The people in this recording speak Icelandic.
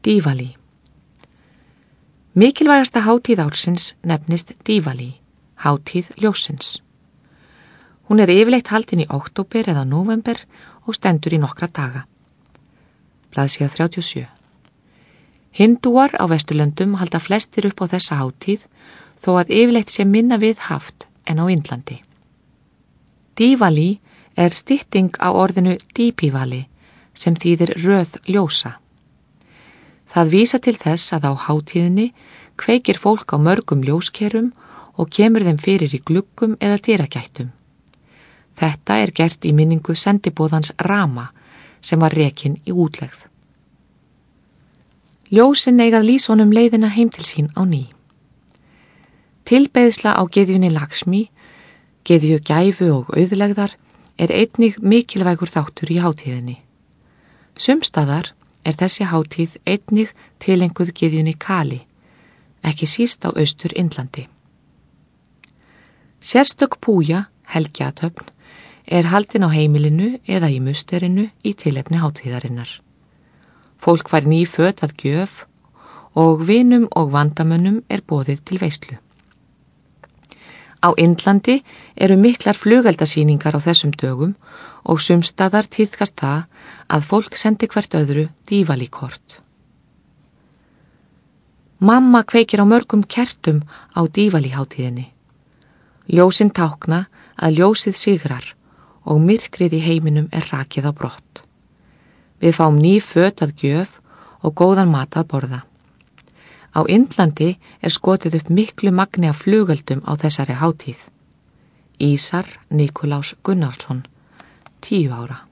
Dívalí. Mikilvægasta hátíð ársins nefnist Dívalí, hátíð ljóssins. Hún yfirleitt haldin í október eða nóvember og stendur í nokkra daga. Blaðsíða 37. Hindúar á Vesturlöndum halda flestir upp á þessa hátíð þó að yfirleitt sé minna við haft en á Indlandi. Dívalí stytting á orðinu Dípívali sem þýðir röð ljósa. Það vísa til þess að á hátíðinni kveikir fólk á mörgum ljóskerum og kemur þeim fyrir í gluggum eða dyragættum. Þetta gert í minningu sendiboðans Rama sem var rekinn í útlegð. Ljósin eigað lýsa honum leiðina heim til sín á ný. Tilbeiðsla á gyðjunni Lakshmi, gyðju gæfu og auðlegðar, einnig mikilvægur þáttur í hátíðinni. Sumstaðar þessi hátíð einnig tilenguð gyðjunni Kali, ekki síst á Austur-Indlandi. Sérstök púja, helgiathöfn, haldin á heimilinu eða í musterinu í tilefni hátíðarinnar. Fólk fær ný föt að gjöf og vinum og vandamönnum boðið til veislu. Á Indlandi miklar flugeldasýningar á þessum dögum og sumstaðar tíðkast það að fólk sendi hvert öðru dívalíkort. Mamma kveikir á mörgum kertum á dívalíhátíðinni. Ljósin tákna að ljósið sigrar og myrkrið í heiminum rakið á brott. Við fáum ný föt að gjöf og góðan mat að borða. Á Indlandi skotið upp miklu magni af flugeldum á þessari hátíð. Ísar Nikulás Gunnarsson, 10 ára.